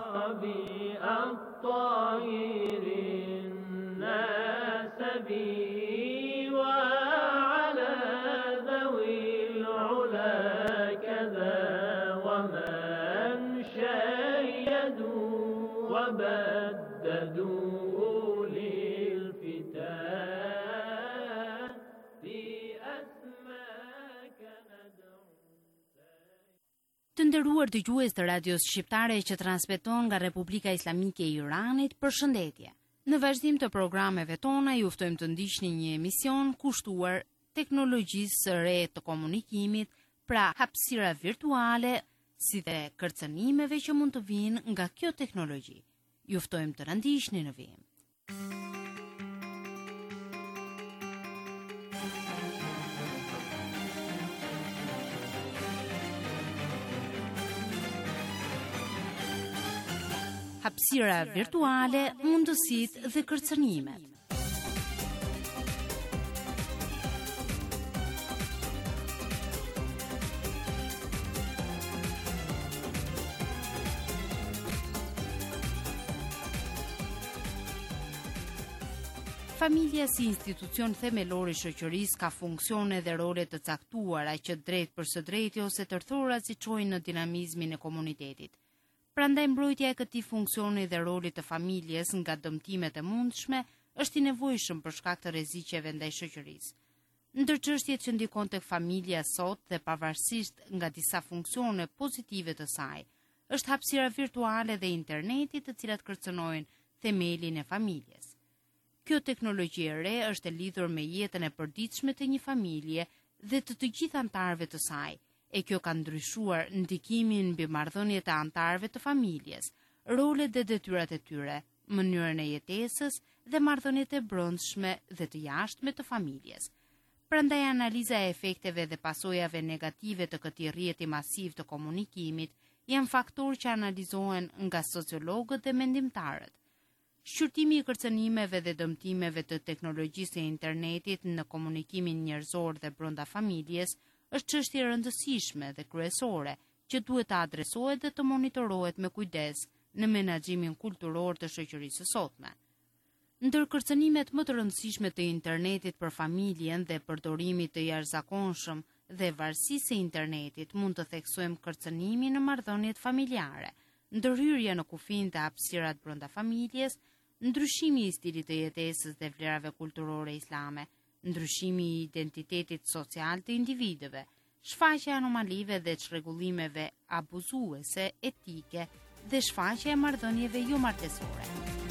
Të nderuar dëgjues të radios shqiptare që transmeton nga Republika Islamike e Iranit, përshëndetje. Në vazhdim të programeve tona ju ftojmë të ndiqni një emision kushtuar teknologjisë së re të komunikimit, pra hapësira virtuale, si dhe kërcënimeve që mund të vinë nga kjo teknologji. Ju ftojmë të na ndiqni në vijim. hapësira virtuale, mundësitë dhe kërcënimet. Familja si institucion themelor i shoqërisë ka funksione dhe role të caktuara që drejt për së drejti ose tërthora si çojnë në dinamizmin e komunitetit. Prandaj mbrojtja e këtij funksioni dhe rolit të familjes nga dëmtimet e mundshme është i nevojshëm për shkak të rreziqeve ndaj shoqërisë. Ndër çështjet që ndikon tek familja sot dhe pavarësisht nga disa funksione pozitive të saj, është hapësira virtuale dhe interneti, të cilat kërcënojnë themelin e familjes. Kjo teknologji e re është e lidhur me jetën e përditshme të një familje dhe të gjithë anëtarëve të saj, e kjo ka ndryshuar ndikimin mbi marrëdhëniet e anëtarëve të familjes, rolet dhe detyrat e tyre, mënyrën e jetesës dhe marrëdhëniet e brendshme dhe të jashtme të familjes. Prandaj analiza e efekteve dhe pasojave negative të këtij rrjeti masiv të komunikimit janë faktorë që analizohen nga sociologët dhe mendimtarët. Shqyrtimi i kërcënimeve dhe dëmtimeve të teknologjisë e internetit në komunikimin njerëzor dhe brenda familjes është çështje e rëndësishme dhe kryesore që duhet të adresohet dhe të monitorohet me kujdes në menaxhimin kulturor të shoqërisë së sotme. Ndër kërcënimet më të rëndësishme të internetit për familjen dhe përdorimit të jashtëzakonshëm dhe varësisë së internetit mund të theksojmë kërcënimin në marrëdhëniet familjare, ndërhyrja në kufijnë të hapësirat brenda familjes, ndryshimi i stilit të jetesës dhe vlerave kulturore islame, ndryshimi i identitetit social të individëve, shfaqja e anomalive dhe çrregullimeve abuzuese etike dhe shfaqja e marrëdhënieve jo martesore.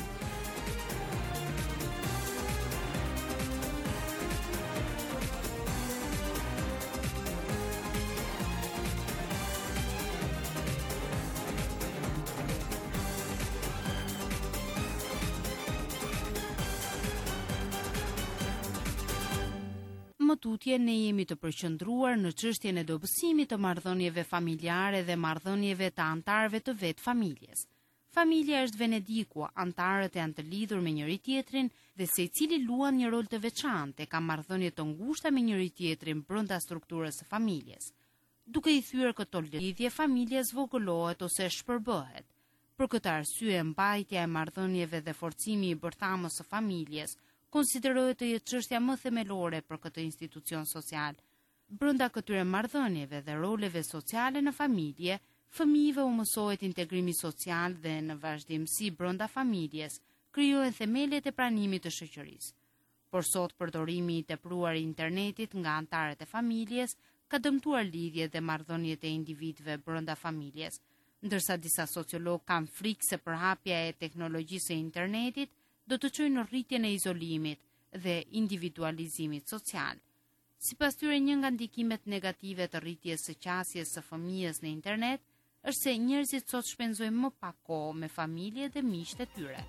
Më tutje ne jemi të përqendruar në çështjen e dobësimit të marrëdhënieve familjare dhe marrëdhënieve të anëtarëve të vet familjes. Familja është Venediku, anëtarët janë të lidhur me njëri tjetrin dhe secili luan një rol të veçantë, ka marrëdhënie të ngushta me njëri tjetrin brenda strukturës së familjes. Duke i thyer këto lidhje, familja zvogëlohet ose shpërbëhet. Për këtë arsye, mbajtja e marrëdhënieve dhe forcimi i bërthamës së familjes konsiderohet të jetë çështja më themelore për këtë institucion social. Brenda këtyre marrëdhënieve dhe roleve sociale në familje, fëmijëve u mësohet integrimi social dhe në vazhdimsi brenda familjes krijohen themelet e pranimit të shoqërisë. Por sot përdorimi i tepruar i internetit nga anëtarët e familjes ka dëmtuar lidhjet dhe marrëdhëniet e individëve brenda familjes, ndërsa disa sociologë kanë frikë se përhapja e teknologjisë së internetit do të çojë në rritjen e izolimit dhe individualizimit social. Sipas tyre, një nga ndikimet negative të rritjes së qasjes së fëmijës në internet është se njerëzit sot shpenzojnë më pak kohë me familje dhe miqtë e tyre.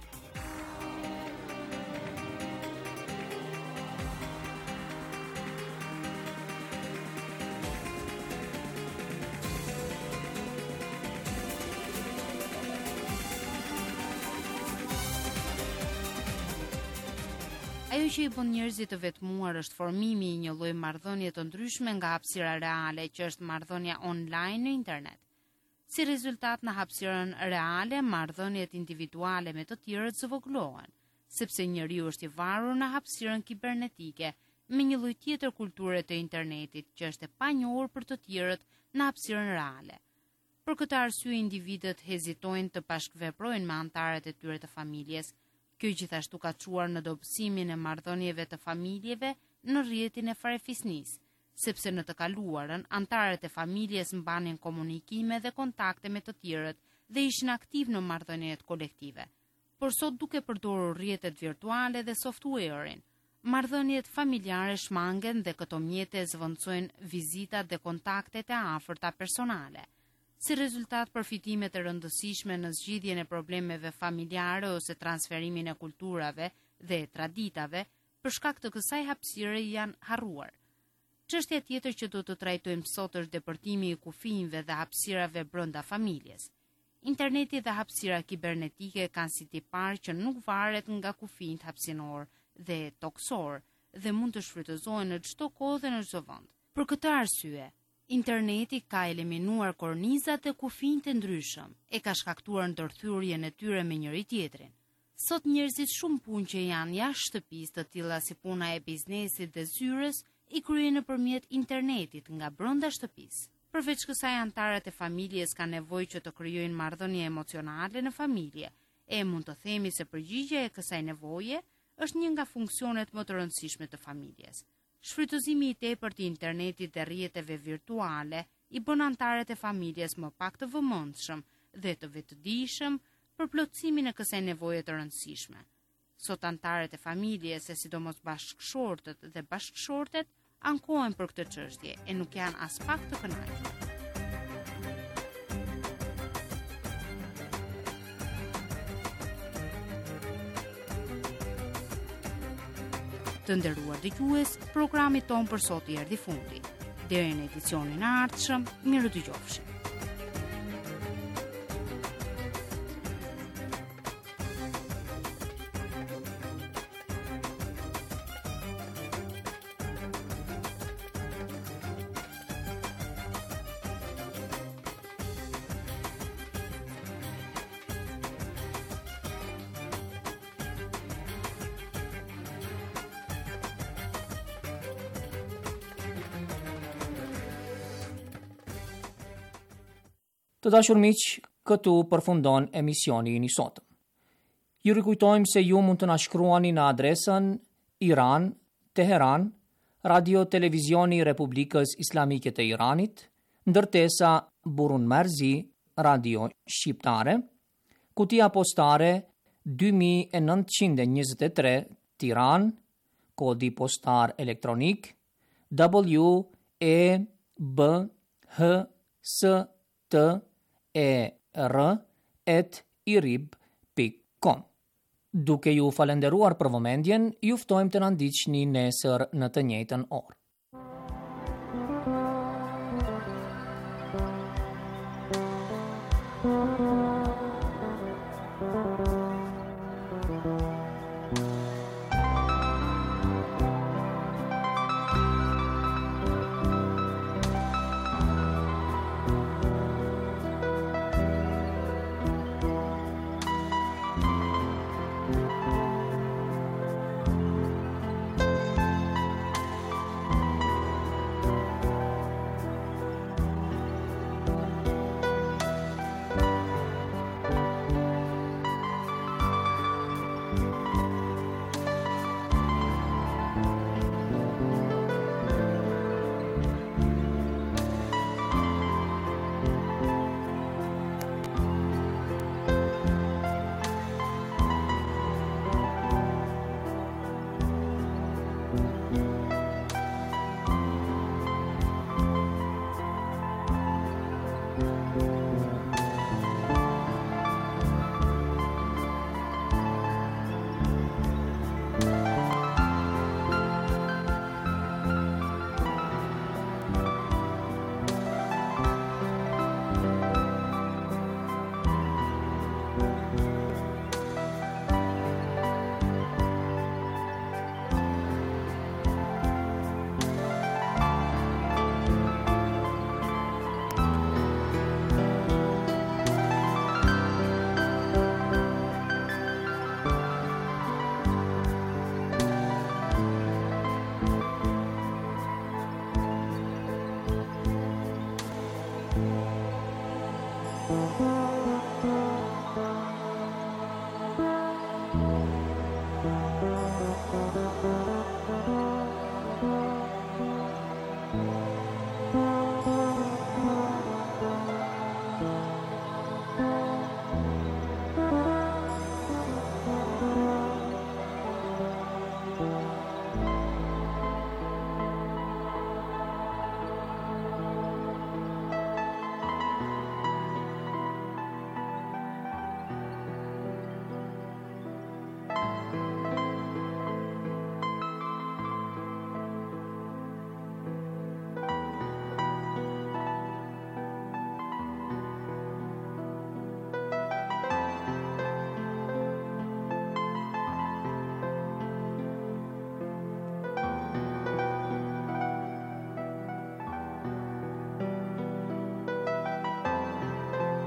Ajo që i bën njerëzit të vetmuar është formimi i një lloji marrëdhënie të ndryshme nga hapësira reale, që është marrëdhënia online në internet. Si rezultat, në hapësirën reale, marrëdhëniet individuale me të tjerët zvogëlohen, sepse njeriu është i varur në hapësirën kibernetike me një lloj tjetër kulture të internetit që është e panjohur për të tjerët në hapësirën reale. Për këtë arsye, individët hezitojnë të bashkëveprojnë me anëtarët e tyre të familjes. Kjo gjithashtu ka çuar në dobësimin e marrëdhënieve të familjeve në rrjetin e farefisnisë, sepse në të kaluarën anëtarët e familjes mbanin komunikime dhe kontakte me të tjerët dhe ishin aktiv në marrëdhëniet kolektive. Por sot, duke përdorur rrjetet virtuale dhe software-in, marrëdhëniet familjare shmangen dhe këto mjete zvendçojnë vizitat dhe kontaktet e afërta personale. Si rezultat, përfitimet e rëndësishme në zgjidhjen e problemeve familjare ose transferimin e kulturave dhe traditave, për shkak të kësaj hapësire janë harruar. Çështja tjetër që do të trajtojmë sot është depërtimi i kufijve dhe hapësirave brenda familjes. interneti dhe hapësira kibernetike kanë si tipar që nuk varet nga kufijt hapësinor dhe toksor dhe mund të shfrytëzohen në çdo kohë dhe në çdo vend. Për këtë arsye, interneti ka eliminuar kornizat dhe kufijt e ndryshëm, e ka shkaktuar ndërthyrjen e tyre me njëri tjetrin. Sot njerëzit shumë punë që janë jashtë shtëpisë, të tilla si puna e biznesit dhe zyrës, i kryen nëpërmjet internetit nga brenda shtëpisë. Përveç kësaj, anëtarët e familjes kanë nevojë që të krijojnë marrëdhënie emocionale në familje, e mund të themi se përgjigjja e kësaj nevoje është një nga funksionet më të rëndësishme të familjes. Shfrytëzimi i tepërt i internetit dhe rrjeteve virtuale i bën anëtarët e familjes më pak të vëmendshëm dhe të vetëdijshëm për plotësimin e kësaj nevoje të rëndësishme. Sot anëtarët e familjes, e sidomos bashkëshortët dhe bashkëshortet, ankohen për këtë çështje e nuk janë as pak të kënaqur. Të nderuar dëgjues, programi ton për sot i erdhi fundi. Deri në edicionin e ardhshëm, miru dëgjofshim. Të dashur miq, këtu përfundon emisioni i sotëm. Ju rikujtojmë se ju mund të na shkruani në adresën Iran, Teheran, Radio Televizioni Republikës Islamike të Iranit, ndërtesa Burun Merzi, Radio Shqiptare, kutia postare 2923 Tiran, kodi postar elektronik WEBHSTER@irib.com. Duke ju falenderuar për vëmendjen, ju ftojmë të na ndiqni nesër në të njëjtën orë.